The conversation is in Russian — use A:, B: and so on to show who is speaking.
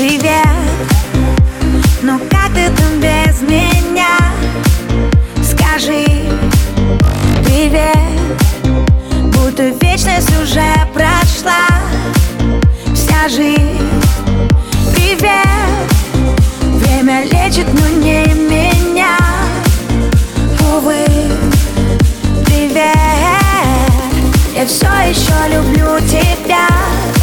A: Привет, ну как ты там без меня? Скажи привет, будто вечность уже прошла вся жизнь. Привет, время лечит, но не меня. Увы, привет, я все еще люблю тебя.